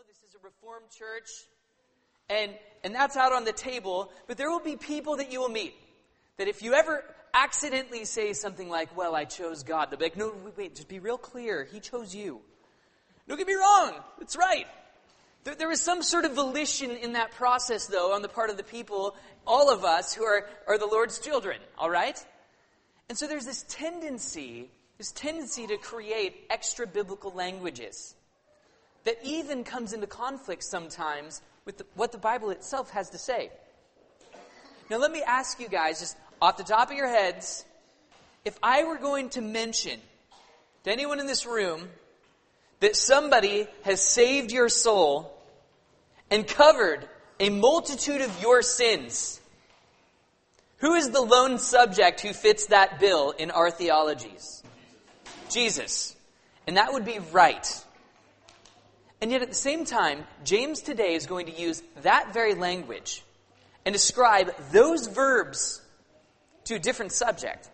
this is a Reformed church, and that's out on the table, but there will be people that you will meet that if you ever accidentally say something like, well, I chose God, they'll be like, no, wait, just be real clear. He chose you. Don't get me wrong. That's right. There is some sort of volition in that process, though, on the part of the people, all of us who are the Lord's children, all right? And so there's this tendency to create extra-biblical languages that even comes into conflict sometimes with what the Bible itself has to say. Now let me ask you guys, just off the top of your heads, if I were going to mention to anyone in this room that somebody has saved your soul and covered a multitude of your sins, who is the lone subject who fits that bill in our theologies? Jesus. And that would be right. And yet at the same time, James today is going to use that very language and describe those verbs to a different subject.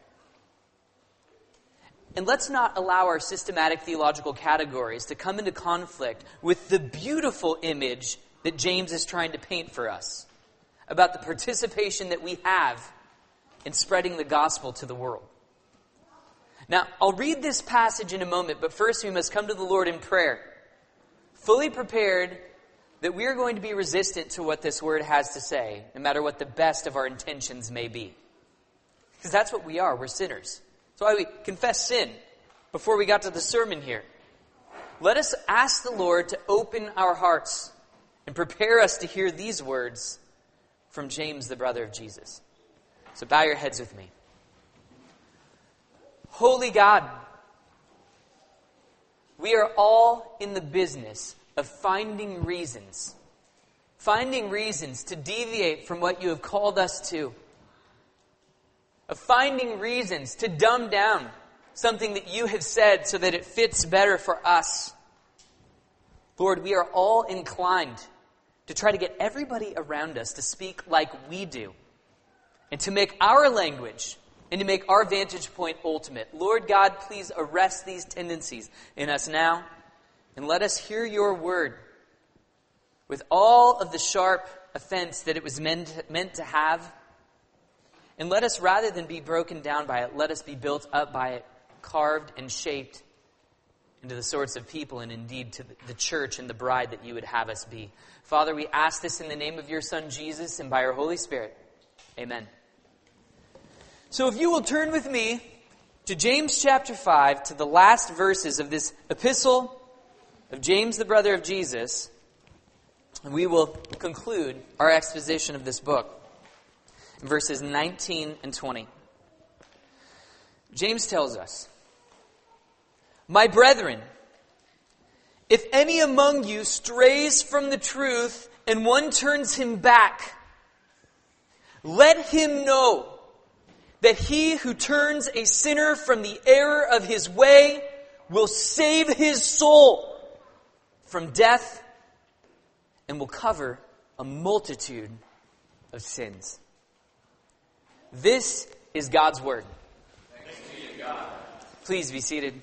And let's not allow our systematic theological categories to come into conflict with the beautiful image that James is trying to paint for us about the participation that we have in spreading the gospel to the world. Now, I'll read this passage in a moment, but first we must come to the Lord in prayer, fully prepared that we are going to be resistant to what this word has to say, no matter what the best of our intentions may be. Because that's what we are. We're sinners. That's why we confess sin before we got to the sermon here. Let us ask the Lord to open our hearts and prepare us to hear these words from James, the brother of Jesus. So bow your heads with me. Holy God, we are all in the business of finding reasons to deviate from what you have called us to, of finding reasons to dumb down something that you have said so that it fits better for us. Lord, we are all inclined to try to get everybody around us to speak like we do, and to make our language and to make our vantage point ultimate. Lord God, please arrest these tendencies in us now, and let us hear your word with all of the sharp offense that it was meant to have. And let us, rather than be broken down by it, let us be built up by it, carved and shaped into the sorts of people and indeed to the church and the bride that you would have us be. Father, we ask this in the name of your Son, Jesus, and by your Holy Spirit. Amen. So if you will turn with me to James chapter 5, to the last verses of this epistle of James, the brother of Jesus, and we will conclude our exposition of this book in verses 19 and 20. James tells us, "My brethren, if any among you strays from the truth and one turns him back, let him know that he who turns a sinner from the error of his way will save his soul from death and will cover a multitude of sins." This is God's word. Thanks be to God. Please be seated.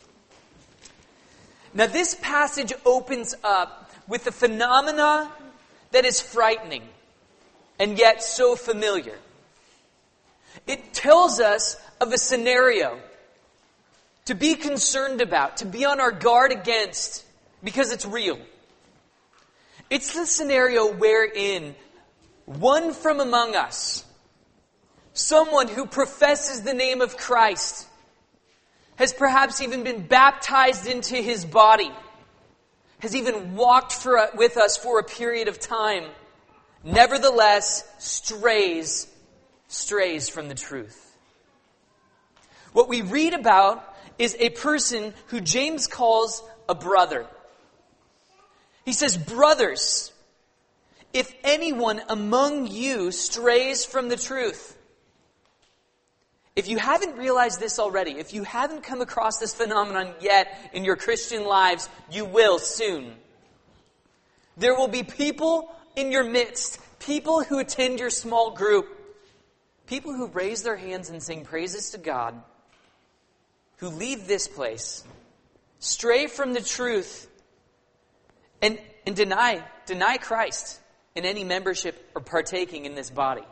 Now this passage opens up with a phenomena that is frightening and yet so familiar. It tells us of a scenario to be concerned about, to be on our guard against, because it's real. It's the scenario wherein one from among us, someone who professes the name of Christ, has perhaps even been baptized into his body, has even walked with us for a period of time, nevertheless strays from the truth. What we read about is a person who James calls a brother. He says, "Brothers, if anyone among you strays from the truth." If you haven't realized this already, if you haven't come across this phenomenon yet in your Christian lives, you will soon. There will be people in your midst, people who attend your small group, people who raise their hands and sing praises to God, who leave this place, stray from the truth, and and deny Christ in any membership or partaking in this body.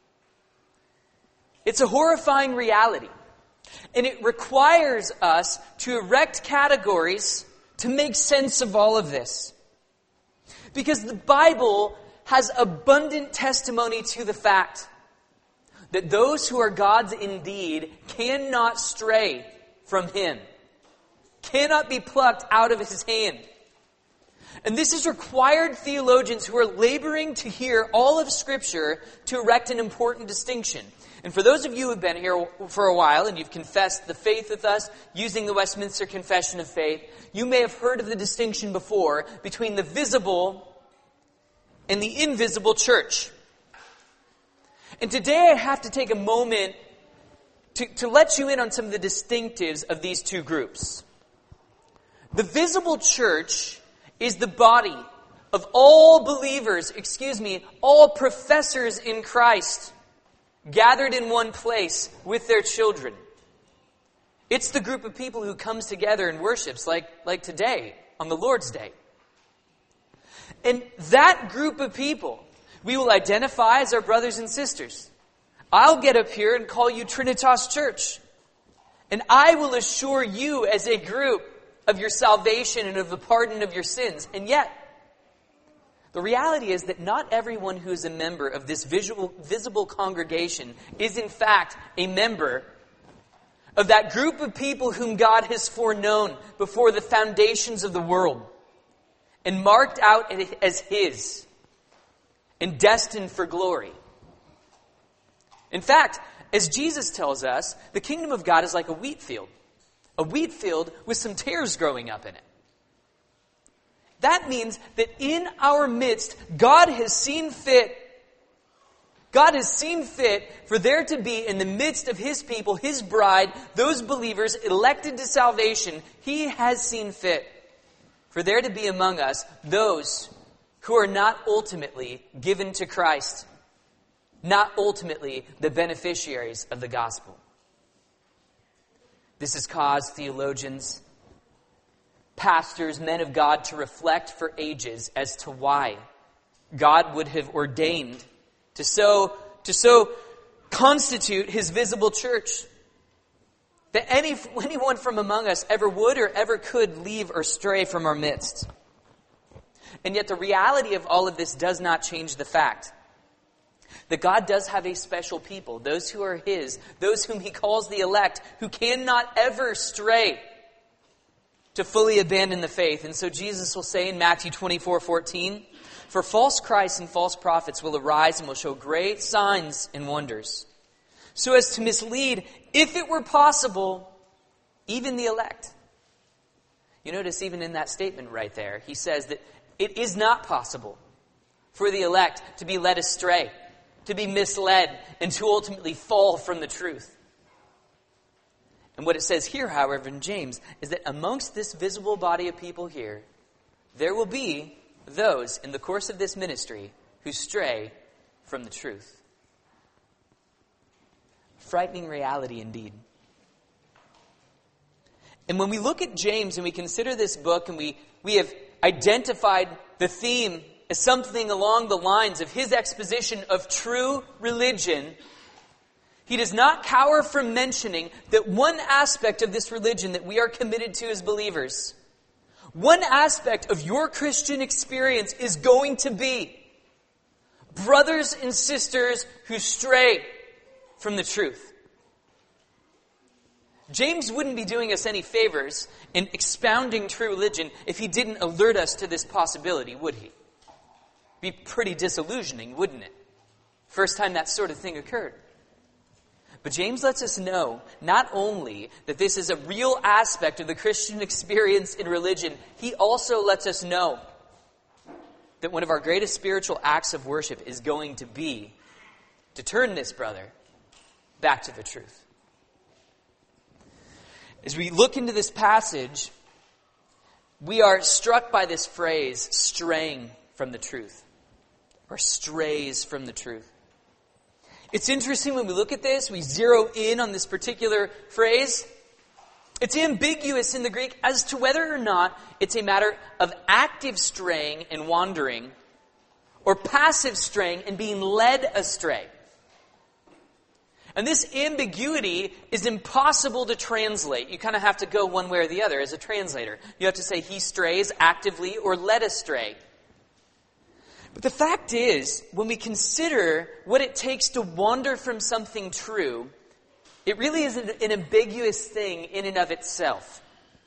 It's a horrifying reality. And it requires us to erect categories to make sense of all of this. Because the Bible has abundant testimony to the fact that those who are God's indeed cannot stray from Him, cannot be plucked out of His hand. And this has required theologians who are laboring to hear all of Scripture to erect an important distinction. And for those of you who have been here for a while and you've confessed the faith with us using the Westminster Confession of Faith, you may have heard of the distinction before between the visible and the invisible church. And today I have to take a moment to let you in on some of the distinctives of these two groups. The visible church is the body of all believers, all professors in Christ, gathered in one place with their children. It's the group of people who comes together and worships like today, on the Lord's Day. And that group of people, we will identify as our brothers and sisters. I'll get up here and call you Trinitas Church. And I will assure you as a group of your salvation and of the pardon of your sins. And yet, the reality is that not everyone who is a member of this visible congregation is in fact a member of that group of people whom God has foreknown before the foundations of the world and marked out as His and destined for glory. In fact, as Jesus tells us, the kingdom of God is like a wheat field with some tares growing up in it. That means that in our midst, God has seen fit for there to be in the midst of His people, His bride, those believers elected to salvation. He has seen fit for there to be among us those who are not ultimately given to Christ, not ultimately the beneficiaries of the gospel. This has caused theologians, pastors, men of God to reflect for ages as to why God would have ordained to so constitute His visible church that anyone from among us ever would or ever could leave or stray from our midst. And yet the reality of all of this does not change the fact that God does have a special people, those who are His, those whom He calls the elect, who cannot ever stray to fully abandon the faith. And so Jesus will say in Matthew 24:14, "For false Christs and false prophets will arise and will show great signs and wonders, so as to mislead, if it were possible, even the elect." You notice even in that statement right there, He says that it is not possible for the elect to be led astray, to be misled, and to ultimately fall from the truth. And what it says here, however, in James, is that amongst this visible body of people here, there will be those in the course of this ministry who stray from the truth. Frightening reality indeed. And when we look at James and we consider this book and we have identified the theme as something along the lines of his exposition of true religion, he does not cower from mentioning that one aspect of this religion that we are committed to as believers, one aspect of your Christian experience is going to be brothers and sisters who stray from the truth. James wouldn't be doing us any favors in expounding true religion if he didn't alert us to this possibility, would he? Be pretty disillusioning, wouldn't it? First time that sort of thing occurred. But James lets us know not only that this is a real aspect of the Christian experience in religion, he also lets us know that one of our greatest spiritual acts of worship is going to be to turn this brother back to the truth. As we look into this passage, we are struck by this phrase, straying from the truth, or strays from the truth. It's interesting when we look at this, we zero in on this particular phrase. It's ambiguous in the Greek as to whether or not it's a matter of active straying and wandering or passive straying and being led astray. And this ambiguity is impossible to translate. You kind of have to go one way or the other as a translator. You have to say he strays actively or led astray. But the fact is, when we consider what it takes to wander from something true, it really is an ambiguous thing in and of itself.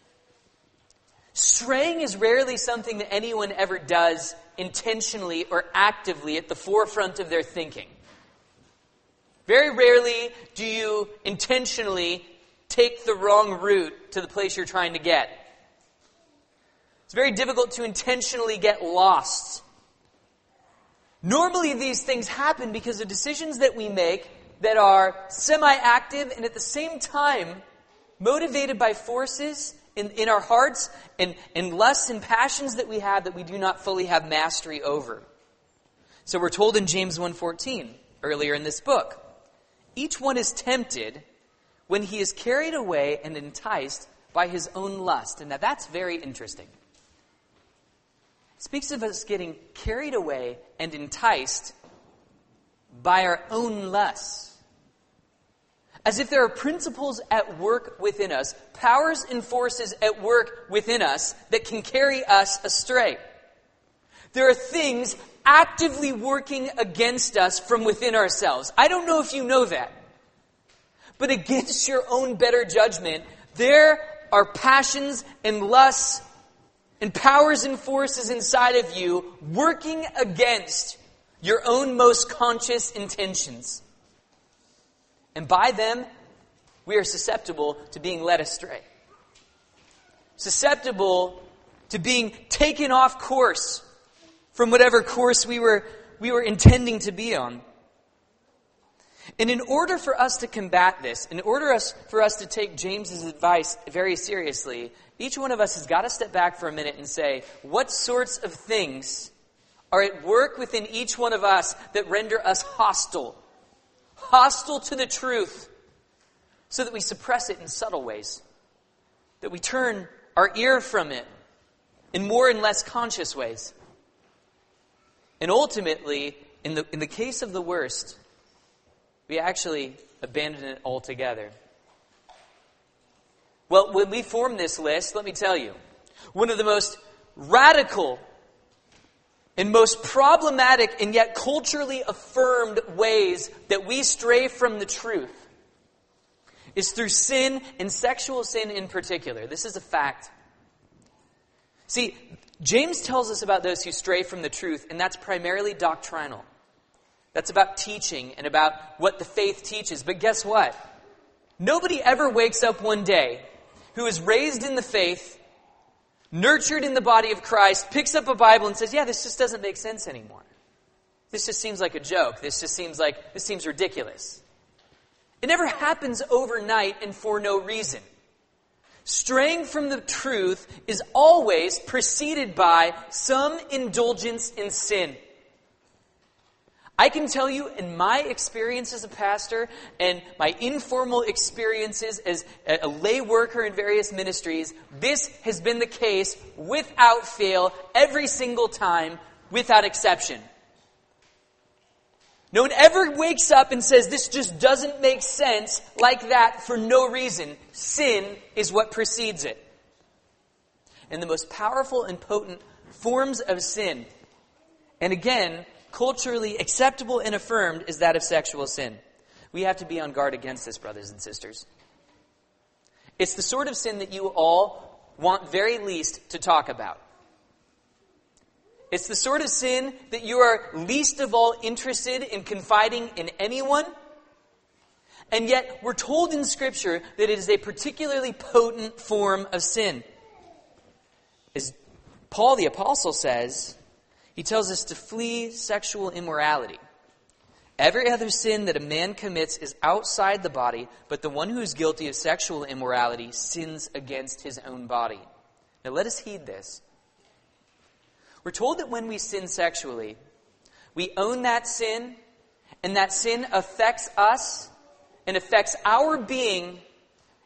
Straying is rarely something that anyone ever does intentionally or actively at the forefront of their thinking. Very rarely do you intentionally take the wrong route to the place you're trying to get. It's very difficult to intentionally get lost. Normally these things happen because of decisions that we make that are semi-active and at the same time motivated by forces in our hearts and lusts and passions that we have that we do not fully have mastery over. So we're told in James 1:14, earlier in this book, each one is tempted when he is carried away and enticed by his own lust. And now that's very interesting. It speaks of us getting carried away and enticed by our own lusts. As if there are principles at work within us, powers and forces at work within us that can carry us astray. There are things actively working against us from within ourselves. I don't know if you know that. But against your own better judgment, there are passions and lusts and powers and forces inside of you working against your own most conscious intentions. And by them, we are susceptible to being led astray. Susceptible to being taken off course from whatever course we were intending to be on. And in order for us to combat this, in order for us to take James's advice very seriously, each one of us has got to step back for a minute and say, what sorts of things are at work within each one of us that render us hostile to the truth, so that we suppress it in subtle ways, that we turn our ear from it in more and less conscious ways. And ultimately, in the case of the worst, we actually abandon it altogether. Well, when we formed this list, let me tell you, one of the most radical and most problematic and yet culturally affirmed ways that we stray from the truth is through sin, and sexual sin in particular. This is a fact. See, James tells us about those who stray from the truth, and that's primarily doctrinal. That's about teaching and about what the faith teaches. But guess what? Nobody ever wakes up one day who is raised in the faith, nurtured in the body of Christ, picks up a Bible and says, yeah, this just doesn't make sense anymore. This just seems like a joke. This seems ridiculous. It never happens overnight and for no reason. Straying from the truth is always preceded by some indulgence in sin. I can tell you in my experience as a pastor and my informal experiences as a lay worker in various ministries, this has been the case without fail every single time, without exception. No one ever wakes up and says, this just doesn't make sense like that for no reason. Sin is what precedes it. And the most powerful and potent forms of sin, and again, culturally acceptable and affirmed, is that of sexual sin. We have to be on guard against this, brothers and sisters. It's the sort of sin that you all want very least to talk about. It's the sort of sin that you are least of all interested in confiding in anyone. And yet, we're told in Scripture that it is a particularly potent form of sin. As Paul the Apostle says, he tells us to flee sexual immorality. Every other sin that a man commits is outside the body, but the one who is guilty of sexual immorality sins against his own body. Now let us heed this. We're told that when we sin sexually, we own that sin, and that sin affects us and affects our being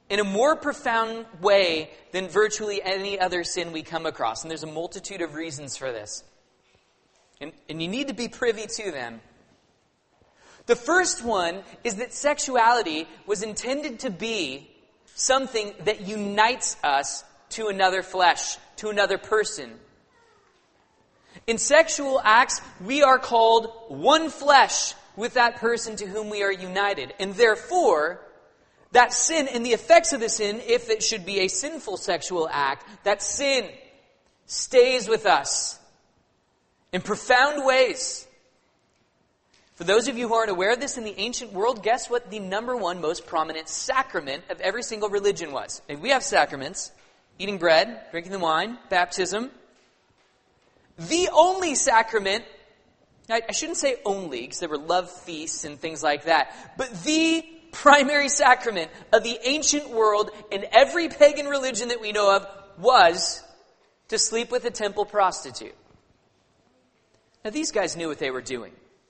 in a more profound way than virtually any other sin we come across. And there's a multitude of reasons for this. And you need to be privy to them. The first one is that sexuality was intended to be something that unites us to another flesh, to another person. In sexual acts, we are called one flesh with that person to whom we are united. And therefore, that sin and the effects of the sin, if it should be a sinful sexual act, that sin stays with us in profound ways. For those of you who aren't aware of this, in the ancient world, guess what the number one most prominent sacrament of every single religion was? And we have sacraments: eating bread, drinking the wine, baptism. The only sacrament, I shouldn't say only, because there were love feasts and things like that, but the primary sacrament of the ancient world in every pagan religion that we know of was to sleep with a temple prostitute. Now, these guys knew what they were doing.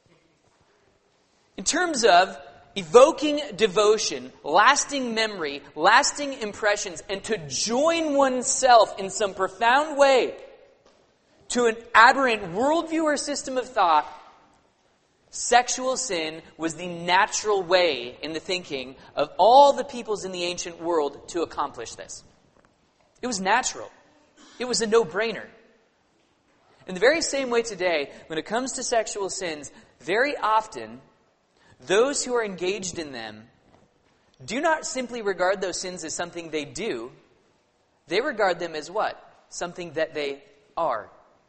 In terms of evoking devotion, lasting memory, lasting impressions, and to join oneself in some profound way to an aberrant worldview or system of thought, sexual sin was the natural way in the thinking of all the peoples in the ancient world to accomplish this. It was natural. It was a no-brainer. In the very same way today, when it comes to sexual sins, very often those who are engaged in them do not simply regard those sins as something they do. They regard them as what? Something that they are.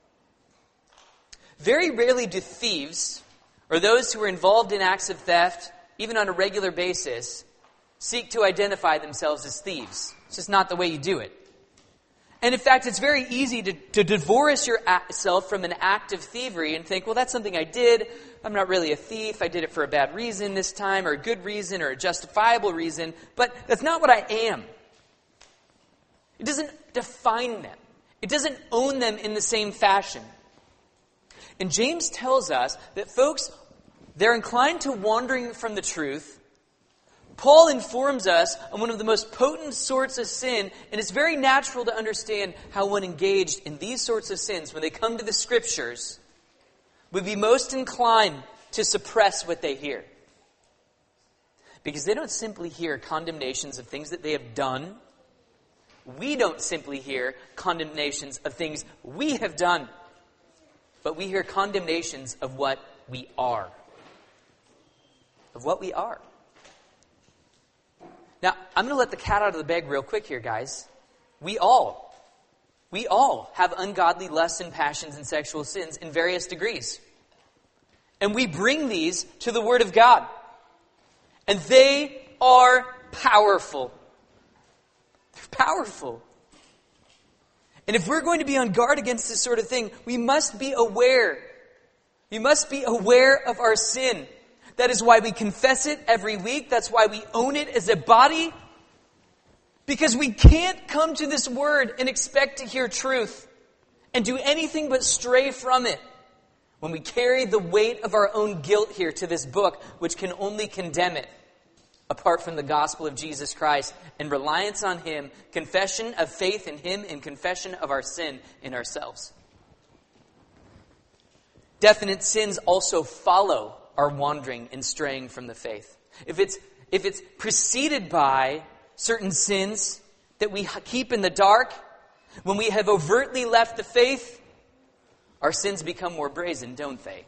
Very rarely do thieves, or those who are involved in acts of theft, even on a regular basis, seek to identify themselves as thieves. It's just not the way you do it. And in fact, it's very easy to divorce yourself from an act of thievery and think, well, that's something I did. I'm not really a thief. I did it for a bad reason this time, or a good reason, or a justifiable reason. But that's not what I am. It doesn't define them. It doesn't own them in the same fashion. And James tells us that folks, they're inclined to wandering from the truth. Paul informs us on one of the most potent sorts of sin, and it's very natural to understand how one engaged in these sorts of sins, when they come to the Scriptures, would be most inclined to suppress what they hear. Because they don't simply hear condemnations of things that they have done. We don't simply hear condemnations of things we have done. But we hear condemnations of what we are. Of what we are. Now, I'm going to let the cat out of the bag real quick here, guys. We all have ungodly lusts and passions and sexual sins in various degrees. And we bring these to the Word of God. And they are powerful. They're powerful. And if we're going to be on guard against this sort of thing, we must be aware. We must be aware of our sin. That is why we confess it every week. That's why we own it as a body. Because we can't come to this word and expect to hear truth and do anything but stray from it when we carry the weight of our own guilt here to this book, which can only condemn it apart from the gospel of Jesus Christ and reliance on Him, confession of faith in Him, and confession of our sin in ourselves. Definite sins also follow our wandering and straying from the faith. If it's preceded by certain sins that we keep in the dark, when we have overtly left the faith, our sins become more brazen, don't they?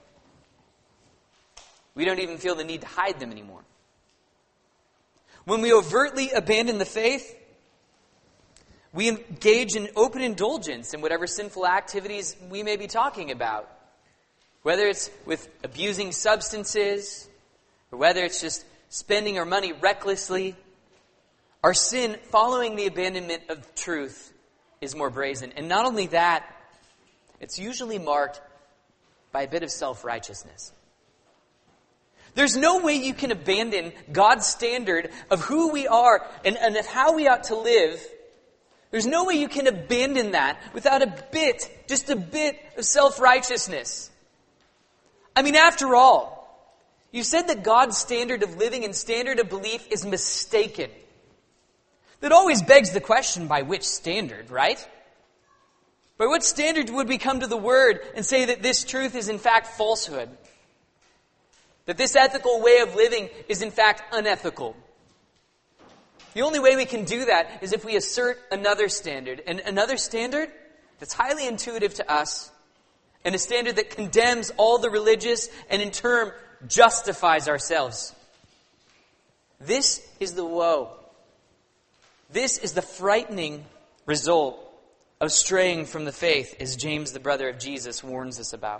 We don't even feel the need to hide them anymore. When we overtly abandon the faith, we engage in open indulgence in whatever sinful activities we may be talking about. Whether it's with abusing substances, or whether it's just spending our money recklessly, our sin following the abandonment of truth is more brazen. And not only that, it's usually marked by a bit of self-righteousness. There's no way you can abandon God's standard of who we are and of how we ought to live. There's no way you can abandon that without just a bit of self-righteousness. I mean, after all, you said that God's standard of living and standard of belief is mistaken. That always begs the question, by which standard, right? By what standard would we come to the Word and say that this truth is in fact falsehood? That this ethical way of living is in fact unethical? The only way we can do that is if we assert another standard. And another standard that's highly intuitive to us, and a standard that condemns all the religious and in turn justifies ourselves. This is the woe. This is the frightening result of straying from the faith, as James, the brother of Jesus, warns us about.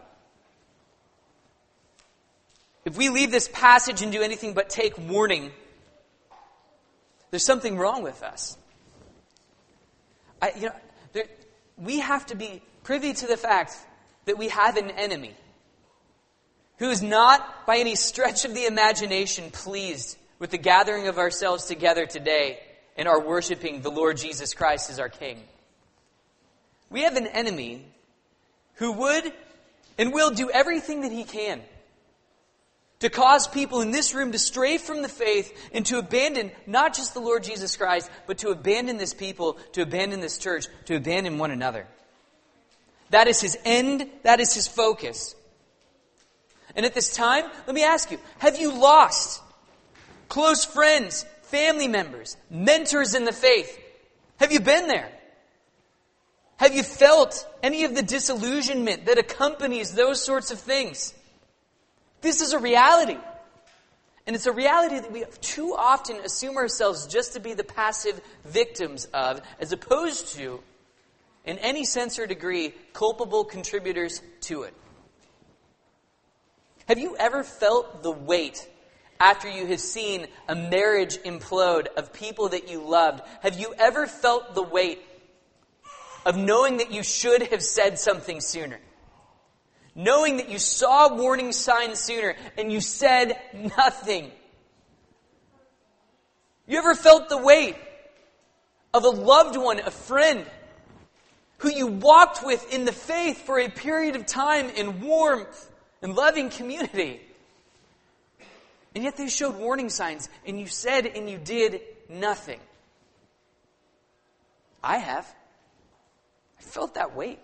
If we leave this passage and do anything but take warning, there's something wrong with us. We have to be privy to the fact that we have an enemy who is not, by any stretch of the imagination, pleased with the gathering of ourselves together today and our worshiping the Lord Jesus Christ as our King. We have an enemy who would and will do everything that he can to cause people in this room to stray from the faith and to abandon not just the Lord Jesus Christ, but to abandon this people, to abandon this church, to abandon one another. That is his end. That is his focus. And at this time, let me ask you, have you lost close friends, family members, mentors in the faith? Have you been there? Have you felt any of the disillusionment that accompanies those sorts of things? This is a reality. And it's a reality that we too often assume ourselves just to be the passive victims of, as opposed to, in any sense or degree, culpable contributors to it. Have you ever felt the weight after you have seen a marriage implode of people that you loved? Have you ever felt the weight of knowing that you should have said something sooner? Knowing that you saw warning signs sooner and you said nothing? You ever felt the weight of a loved one, a friend, who you walked with in the faith for a period of time in warmth and loving community, and yet they showed warning signs and you said and you did nothing? I have. I felt that weight.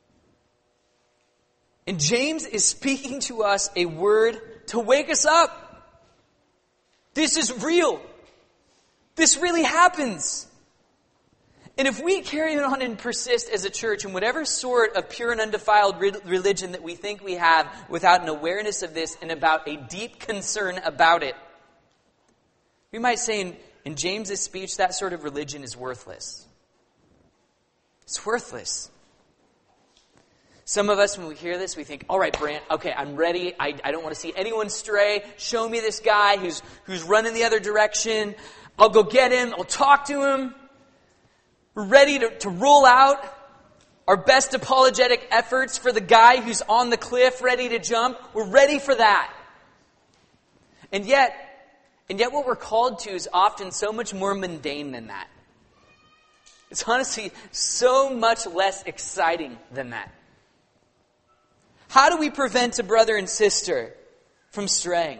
And James is speaking to us a word to wake us up. This is real. This really happens. And if we carry on and persist as a church in whatever sort of pure and undefiled religion that we think we have without an awareness of this and about a deep concern about it, we might say in James's speech, that sort of religion is worthless. It's worthless. Some of us, when we hear this, we think, all right, Brant, okay, I'm ready. I don't want to see anyone stray. Show me this guy who's running the other direction. I'll go get him. I'll talk to him. We're ready to roll out our best apologetic efforts for the guy who's on the cliff ready to jump. We're ready for that. And yet what we're called to is often so much more mundane than that. It's honestly so much less exciting than that. How do we prevent a brother and sister from straying?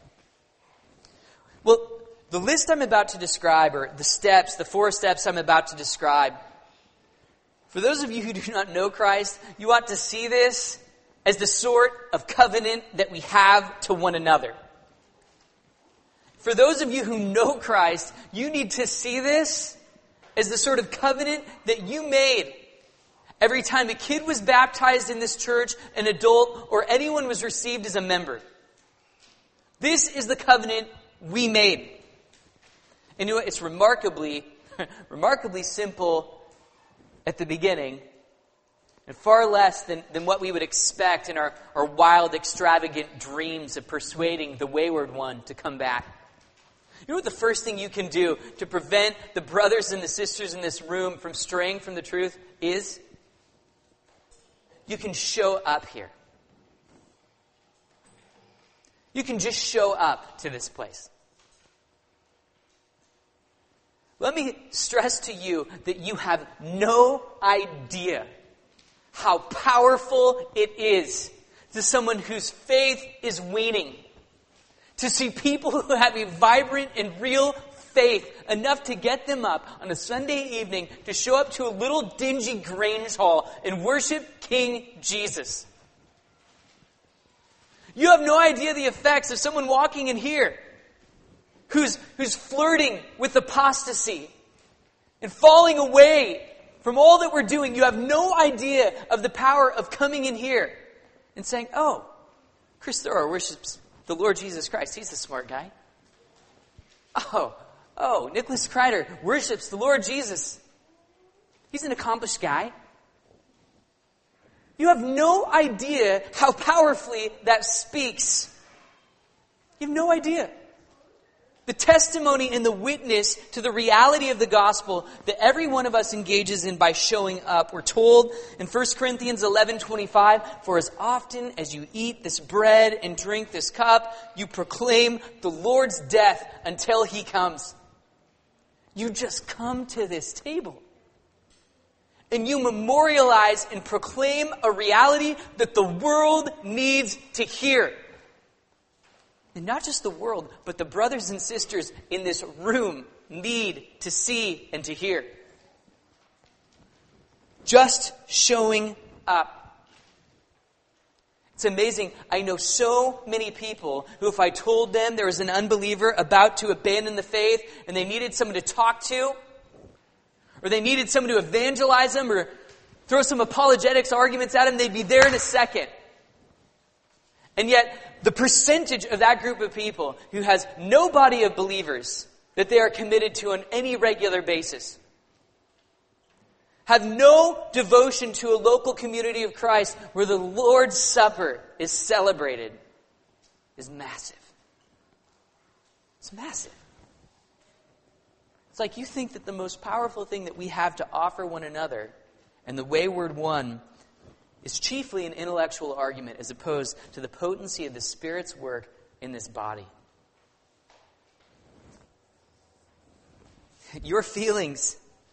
Well, the list I'm about to describe, or the 4 steps I'm about to describe, for those of you who do not know Christ, you ought to see this as the sort of covenant that we have to one another. For those of you who know Christ, you need to see this as the sort of covenant that you made every time a kid was baptized in this church, an adult, or anyone was received as a member. This is the covenant we made. And you know what? It's remarkably simple at the beginning, and far less than what we would expect in our wild, extravagant dreams of persuading the wayward one to come back. You know what the first thing you can do to prevent the brothers and the sisters in this room from straying from the truth is? You can show up here. You can just show up to this place. Let me stress to you that you have no idea how powerful it is to someone whose faith is waning to see people who have a vibrant and real faith enough to get them up on a Sunday evening to show up to a little dingy Grange Hall and worship King Jesus. You have no idea the effects of someone walking in here who's flirting with apostasy and falling away from all that we're doing. You have no idea of the power of coming in here and saying, oh, Chris Thorough worships the Lord Jesus Christ. He's the smart guy. Oh, Nicholas Kreider worships the Lord Jesus. He's an accomplished guy. You have no idea how powerfully that speaks. You have no idea. The testimony and the witness to the reality of the gospel that every one of us engages in by showing up. We're told in 1 Corinthians 11:25, for as often as you eat this bread and drink this cup, you proclaim the Lord's death until He comes. You just come to this table and you memorialize and proclaim a reality that the world needs to hear. And not just the world, but the brothers and sisters in this room need to see and to hear. Just showing up. It's amazing. I know so many people who, if I told them there was an unbeliever about to abandon the faith and they needed someone to talk to, or they needed someone to evangelize them or throw some apologetics arguments at them, they'd be there in a second. And yet, the percentage of that group of people who has no body of believers that they are committed to on any regular basis, have no devotion to a local community of Christ where the Lord's Supper is celebrated, is massive. It's massive. It's like you think that the most powerful thing that we have to offer one another, and the wayward one, is chiefly an intellectual argument as opposed to the potency of the Spirit's work in this body. Your feelings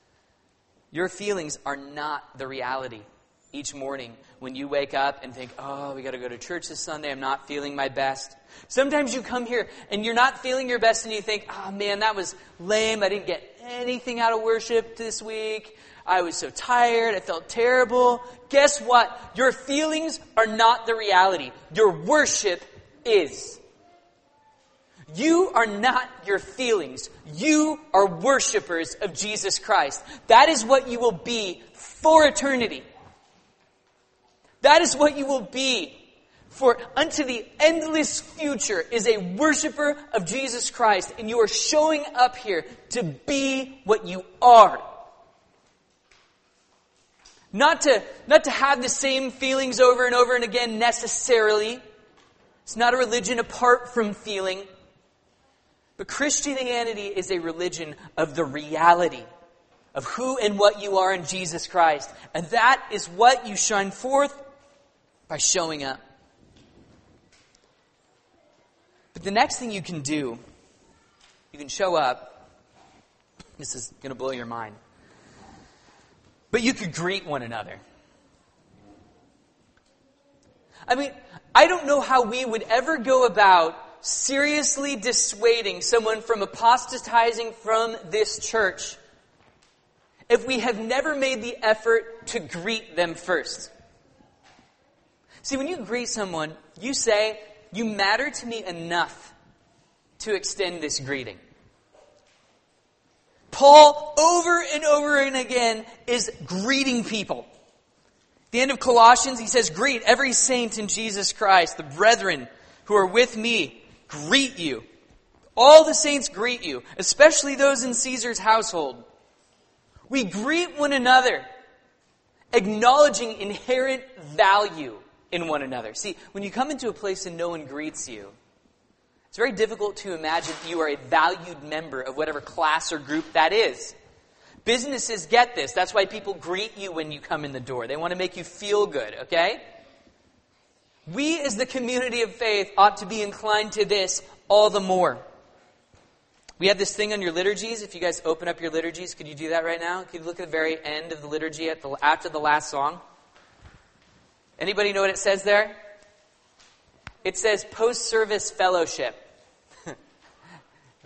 are not the reality each morning when you wake up and think, oh, we got to go to church this Sunday. I'm not feeling my best. Sometimes you come here and you're not feeling your best and you think, oh man, that was lame. I didn't get anything out of worship this week. I was so tired. I felt terrible. Guess what? Your feelings are not the reality. Your worship is. You are not your feelings. You are worshipers of Jesus Christ. That is what you will be for eternity. That is what you will be for unto the endless future, is a worshiper of Jesus Christ. And you are showing up here to be what you are. Not to have the same feelings over and over and again necessarily. It's not a religion apart from feeling. But Christianity is a religion of the reality of who and what you are in Jesus Christ. And that is what you shine forth by showing up. But the next thing you can do, you can show up. This is going to blow your mind. But you could greet one another. I mean, I don't know how we would ever go about seriously dissuading someone from apostatizing from this church if we have never made the effort to greet them first. See, when you greet someone, you say, you matter to me enough to extend this greeting. Paul, over and over and again, is greeting people. At the end of Colossians, he says, greet every saint in Jesus Christ. The brethren who are with me greet you. All the saints greet you, especially those in Caesar's household. We greet one another, acknowledging inherent value in one another. See, when you come into a place and no one greets you, it's very difficult to imagine that you are a valued member of whatever class or group that is. Businesses get this. That's why people greet you when you come in the door. They want to make you feel good, okay? We as the community of faith ought to be inclined to this all the more. We have this thing on your liturgies. If you guys open up your liturgies, could you do that right now? Could you look at the very end of the liturgy after the last song? Anybody know what it says there? It says post-service fellowship.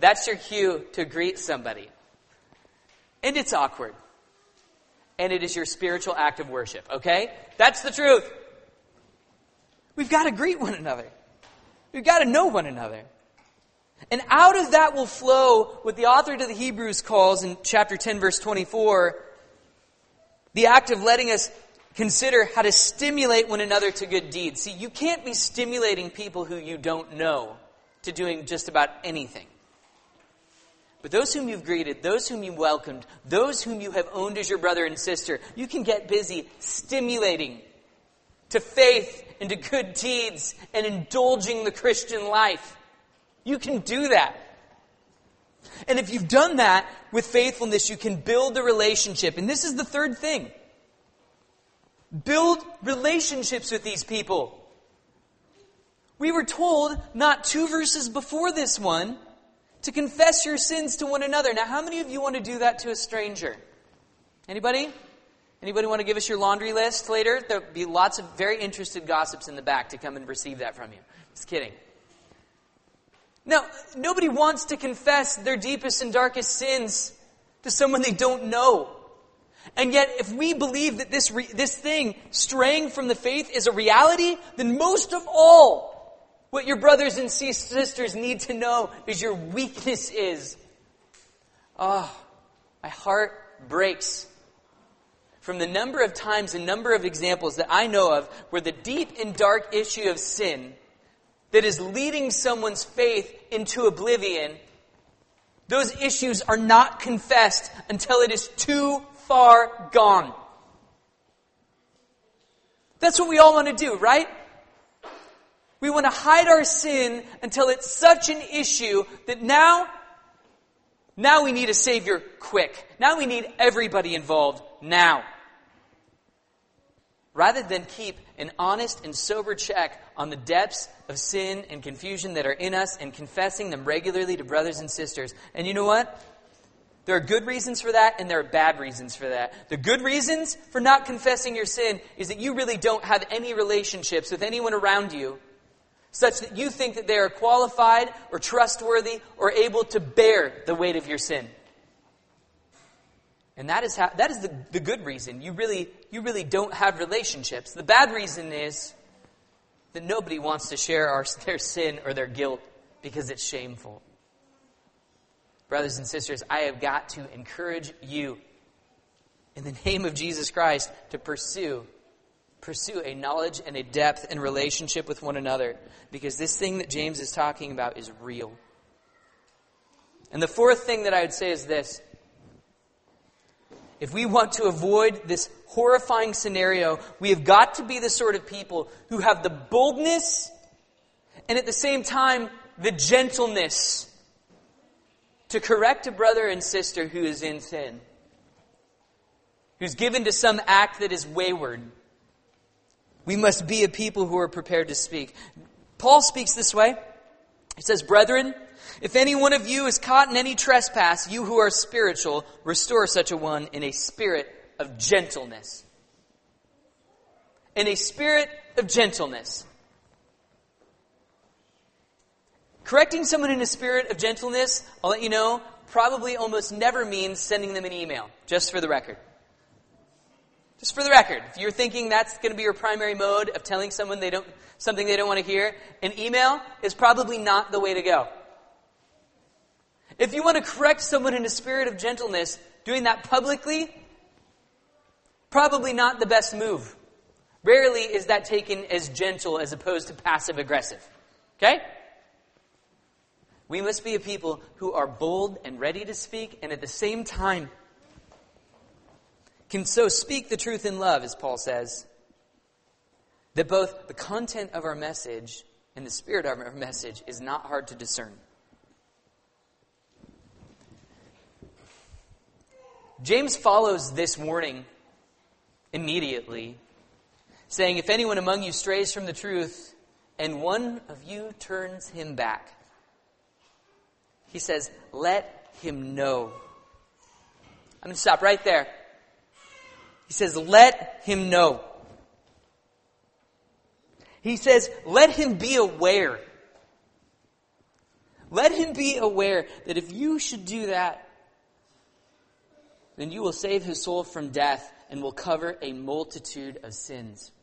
That's your cue to greet somebody. And it's awkward. And it is your spiritual act of worship, okay? That's the truth. We've got to greet one another. We've got to know one another. And out of that will flow what the author to the Hebrews calls in chapter 10, verse 24, the act of letting us consider how to stimulate one another to good deeds. See, you can't be stimulating people who you don't know to doing just about anything. But those whom you've greeted, those whom you welcomed, those whom you have owned as your brother and sister, you can get busy stimulating to faith and to good deeds and indulging the Christian life. You can do that. And if you've done that with faithfulness, you can build the relationship. And this is the third thing. Build relationships with these people. We were told, not 2 verses before this one, to confess your sins to one another. Now, how many of you want to do that to a stranger? Anybody? Anybody want to give us your laundry list later? There'll be lots of very interested gossips in the back to come and receive that from you. Just kidding. No, nobody wants to confess their deepest and darkest sins to someone they don't know. And yet, if we believe that this thing, straying from the faith, is a reality, then most of all, what your brothers and sisters need to know is your weakness is. Oh, my heart breaks from the number of times and number of examples that I know of where the deep and dark issue of sin that is leading someone's faith into oblivion, those issues are not confessed until it is too far gone. That's what we all want to do, right? We want to hide our sin until it's such an issue that now we need a Savior quick. Now we need everybody involved now. Rather than keep an honest and sober check on the depths of sin and confusion that are in us and confessing them regularly to brothers and sisters. And you know what? There are good reasons for that and there are bad reasons for that. The good reasons for not confessing your sin is that you really don't have any relationships with anyone around you such that you think that they are qualified or trustworthy or able to bear the weight of your sin. And that is the good reason. You really don't have relationships. The bad reason is that nobody wants to share their sin or their guilt because it's shameful. Brothers and sisters, I have got to encourage you in the name of Jesus Christ to pursue a knowledge and a depth and relationship with one another, because this thing that James is talking about is real. And the fourth thing that I would say is this. If we want to avoid this horrifying scenario, we have got to be the sort of people who have the boldness and at the same time the gentleness to correct a brother and sister who is in sin, who's given to some act that is wayward. We must be a people who are prepared to speak. Paul speaks this way. He says, "Brethren, if any one of you is caught in any trespass, you who are spiritual, restore such a one in a spirit of gentleness." In a spirit of gentleness. Correcting someone in a spirit of gentleness, I'll let you know, probably almost never means sending them an email, just for the record. Just for the record, if you're thinking that's going to be your primary mode of telling someone something they don't want to hear, an email is probably not the way to go. If you want to correct someone in a spirit of gentleness, doing that publicly, probably not the best move. Rarely is that taken as gentle as opposed to passive-aggressive. Okay? We must be a people who are bold and ready to speak, and at the same time can so speak the truth in love, as Paul says, that both the content of our message and the spirit of our message is not hard to discern. James follows this warning immediately, saying, "If anyone among you strays from the truth, and one of you turns him back," he says, "let him know." I'm going to stop right there. He says, let him know. He says, let him be aware. Let him be aware that if you should do that, then you will save his soul from death and will cover a multitude of sins.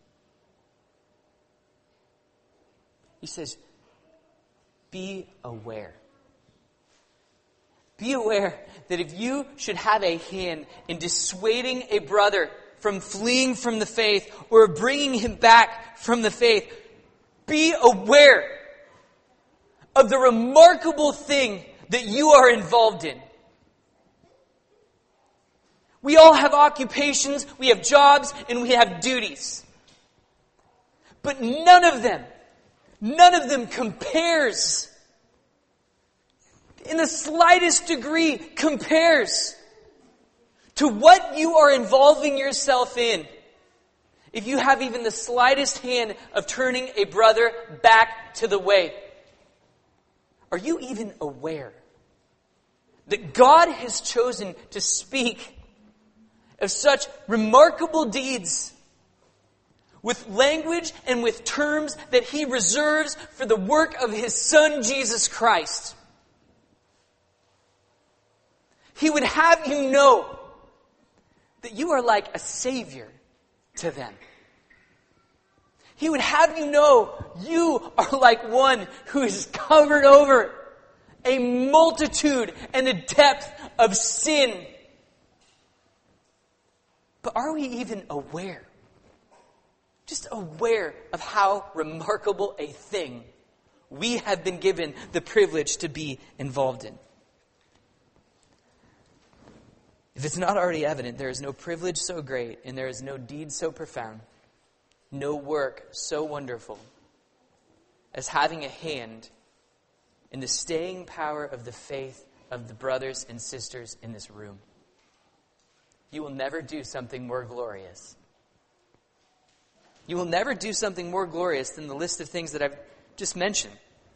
He says, be aware. Be aware that if you should have a hand in dissuading a brother from fleeing from the faith or bringing him back from the faith, be aware of the remarkable thing that you are involved in. We all have occupations, we have jobs, and we have duties. But none of them compares, in the slightest degree, compares to what you are involving yourself in if you have even the slightest hand of turning a brother back to the way. Are you even aware that God has chosen to speak of such remarkable deeds with language and with terms that He reserves for the work of His Son, Jesus Christ? He would have you know that you are like a Savior to them. He would have you know you are like one who is covered over a multitude and a depth of sin. But are we even aware? Just aware of how remarkable a thing we have been given the privilege to be involved in. If it's not already evident, there is no privilege so great and there is no deed so profound, no work so wonderful as having a hand in the staying power of the faith of the brothers and sisters in this room. You will never do something more glorious. You will never do something more glorious than the list of things that I've just mentioned.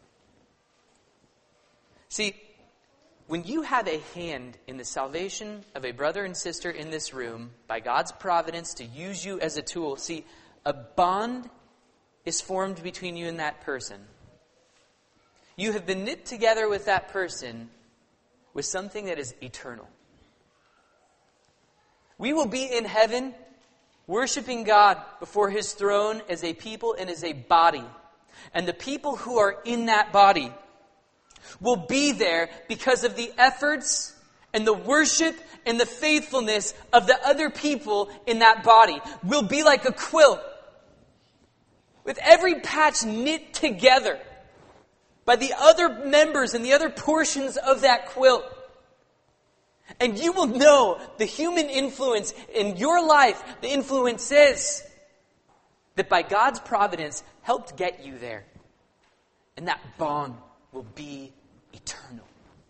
See, when you have a hand in the salvation of a brother and sister in this room, by God's providence to use you as a tool, see, a bond is formed between you and that person. You have been knit together with that person with something that is eternal. We will be in heaven worshiping God before His throne as a people and as a body. And the people who are in that body will be there because of the efforts and the worship and the faithfulness of the other people in that body. We'll be like a quilt, with every patch knit together by the other members and the other portions of that quilt. And you will know the human influence in your life, the influence is that by God's providence helped get you there. And that bond will be eternal.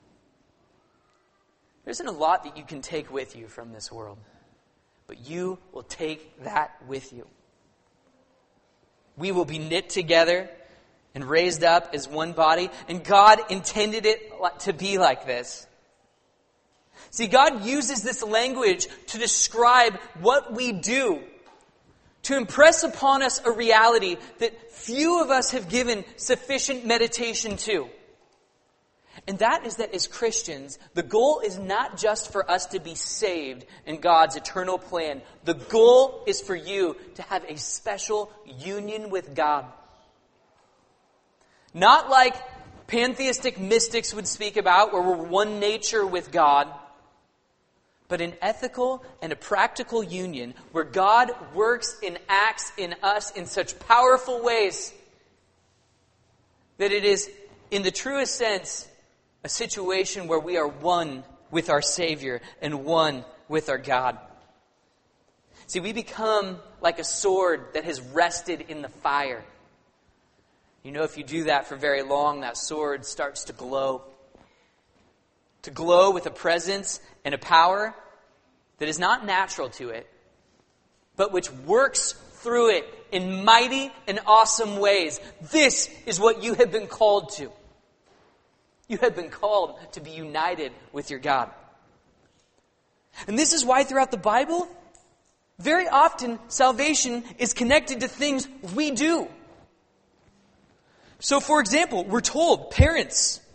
There isn't a lot that you can take with you from this world, but you will take that with you. We will be knit together and raised up as one body, and God intended it to be like this. See, God uses this language to describe what we do, to impress upon us a reality that few of us have given sufficient meditation to. And that is that as Christians, the goal is not just for us to be saved in God's eternal plan. The goal is for you to have a special union with God. Not like pantheistic mystics would speak about, where we're one nature with God, but an ethical and a practical union where God works and acts in us in such powerful ways that it is, in the truest sense, a situation where we are one with our Savior and one with our God. See, we become like a sword that has rested in the fire. You know, if you do that for very long, that sword starts to glow. To glow with a presence and a power that is not natural to it, but which works through it in mighty and awesome ways. This is what you have been called to. You have been called to be united with your God. And this is why throughout the Bible, very often salvation is connected to things we do. So, for example, we're told, parents,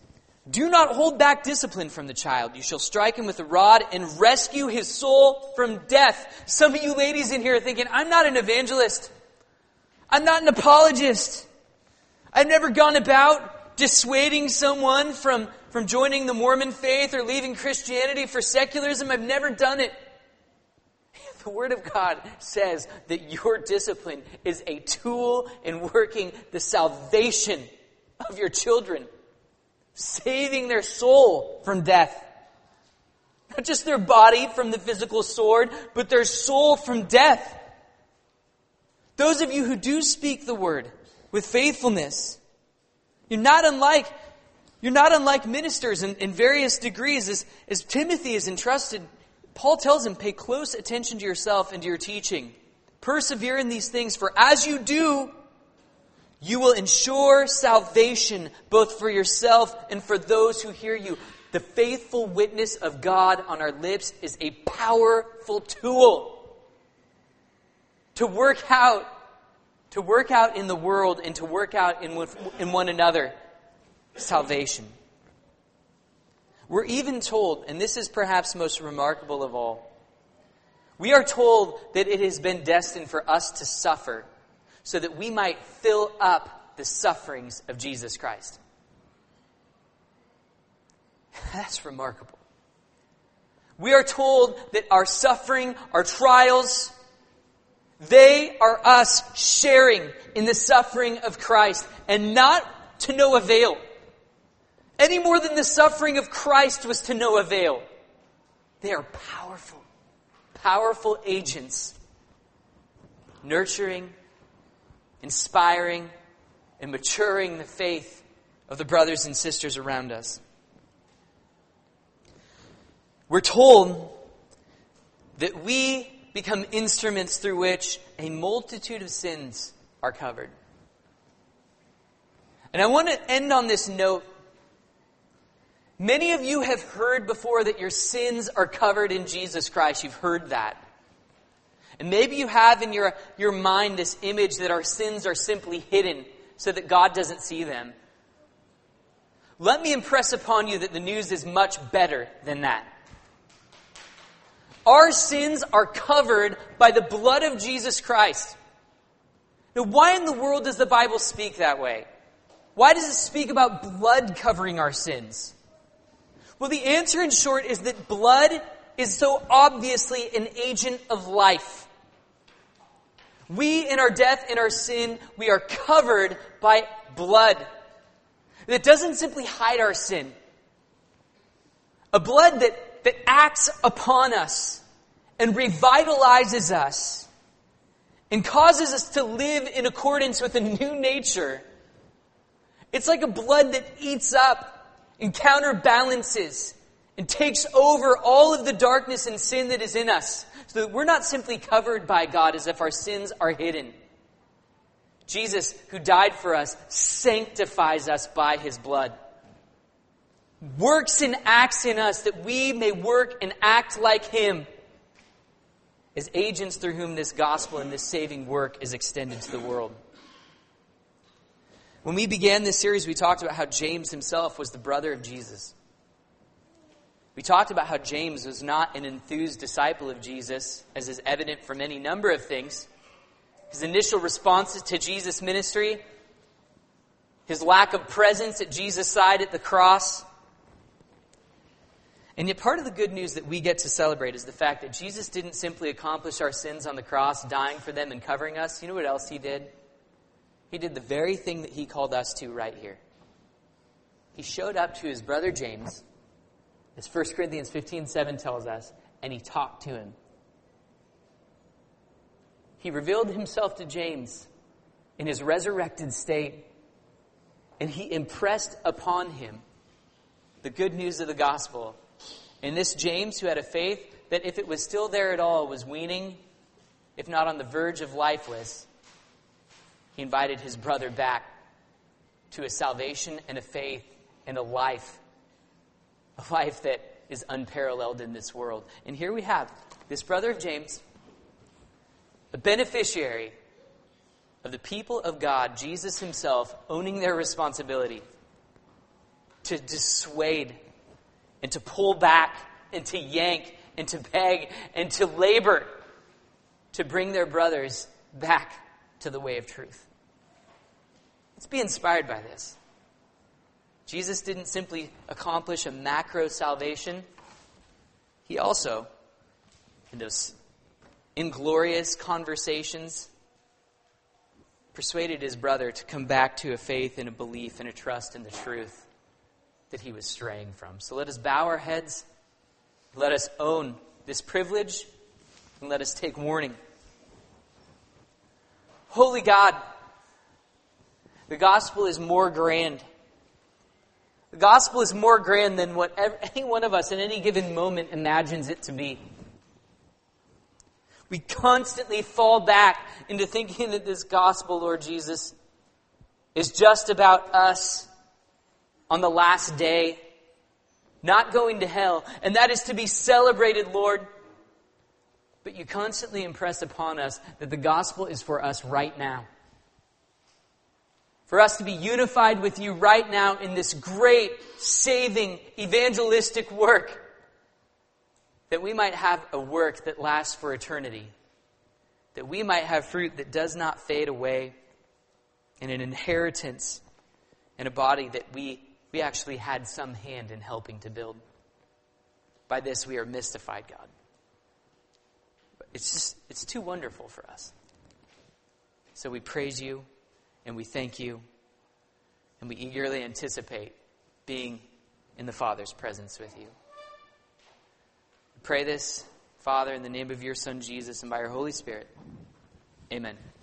Do not hold back discipline from the child. You shall strike him with a rod and rescue his soul from death. Some of you ladies in here are thinking, I'm not an evangelist. I'm not an apologist. I've never gone about dissuading someone from joining the Mormon faith or leaving Christianity for secularism. I've never done it. The Word of God says that your discipline is a tool in working the salvation of your children. Saving their soul from death. Not just their body from the physical sword, but their soul from death. Those of you who do speak the Word with faithfulness, you're not unlike ministers in various degrees. As Timothy is entrusted, Paul tells him, pay close attention to yourself and to your teaching. Persevere in these things, for as you do, you will ensure salvation both for yourself and for those who hear you. The faithful witness of God on our lips is a powerful tool to work out in the world and to work out in one another salvation. We're even told, and this is perhaps most remarkable of all, we are told that it has been destined for us to suffer so that we might fill up the sufferings of Jesus Christ. That's remarkable. We are told that our suffering, our trials, they are us sharing in the suffering of Christ, and not to no avail. Any more than the suffering of Christ was to no avail. They are powerful, powerful agents, nurturing, inspiring, and maturing the faith of the brothers and sisters around us. We're told that we become instruments through which a multitude of sins are covered. And I want to end on this note. Many of you have heard before that your sins are covered in Jesus Christ. You've heard that. And maybe you have in your mind this image that our sins are simply hidden so that God doesn't see them. Let me impress upon you that the news is much better than that. Our sins are covered by the blood of Jesus Christ. Now, why in the world does the Bible speak that way? Why does it speak about blood covering our sins? Well, the answer in short is that blood is so obviously an agent of life. We, in our death, in our sin, we are covered by blood. That doesn't simply hide our sin. A blood that acts upon us and revitalizes us and causes us to live in accordance with a new nature. It's like a blood that eats up and counterbalances and takes over all of the darkness and sin that is in us, so that we're not simply covered by God as if our sins are hidden. Jesus, who died for us, sanctifies us by His blood. Works and acts in us that we may work and act like Him as agents through whom this gospel and this saving work is extended to the world. When we began this series, we talked about how James himself was the brother of Jesus. We talked about how James was not an enthused disciple of Jesus, as is evident from any number of things. His initial responses to Jesus' ministry, his lack of presence at Jesus' side at the cross. And yet part of the good news that we get to celebrate is the fact that Jesus didn't simply accomplish our sins on the cross, dying for them and covering us. You know what else He did? He did the very thing that He called us to right here. He showed up to his brother James, as 1 Corinthians 15:7 tells us, and He talked to him. He revealed Himself to James in his resurrected state, and He impressed upon him the good news of the gospel. And this James, who had a faith that if it was still there at all, was weaning, if not on the verge of lifeless, he invited his brother back to a salvation and a faith and a life that is unparalleled in this world. And here we have this brother of James, a beneficiary of the people of God, Jesus Himself, owning their responsibility to dissuade and to pull back and to yank and to beg and to labor to bring their brothers back to the way of truth. Let's be inspired by this. Jesus didn't simply accomplish a macro salvation. He also, in those inglorious conversations, persuaded his brother to come back to a faith and a belief and a trust in the truth that he was straying from. So let us bow our heads, let us own this privilege, and let us take warning. Holy God, the gospel is more grand. The gospel is more grand than what any one of us in any given moment imagines it to be. We constantly fall back into thinking that this gospel, Lord Jesus, is just about us on the last day, not going to hell, and that is to be celebrated, Lord. But you constantly impress upon us that the gospel is for us right now. For us to be unified with you right now in this great, saving, evangelistic work. That we might have a work that lasts for eternity. That we might have fruit that does not fade away. And an inheritance and a body that we actually had some hand in helping to build. By this we are mystified, God. It's too wonderful for us. So we praise you. And we thank you, and we eagerly anticipate being in the Father's presence with you. We pray this, Father, in the name of your Son, Jesus, and by your Holy Spirit. Amen.